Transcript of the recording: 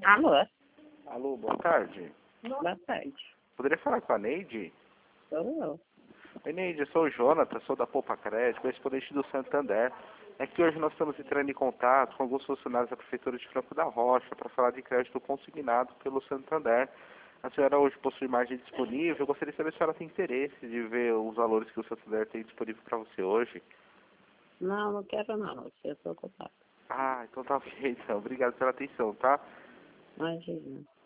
Alô? Alô, boa tarde. Boa tarde. Poderia falar com a Neide? Sou eu. Oi, Neide, eu sou o Jonathan, sou da Poupa Crédito, correspondente do Santander. É que hoje nós estamos entrando em contato com alguns funcionários da Prefeitura de Franco da Rocha para falar de crédito consignado pelo Santander. A senhora hoje possui margem disponível. Eu gostaria de saber se a senhora tem interesse de ver os valores que o Santander tem disponível para você hoje. Não, não quero não. Eu estou ocupada. Ah, então tá ok, então. Obrigado pela atenção, tá? Imagina.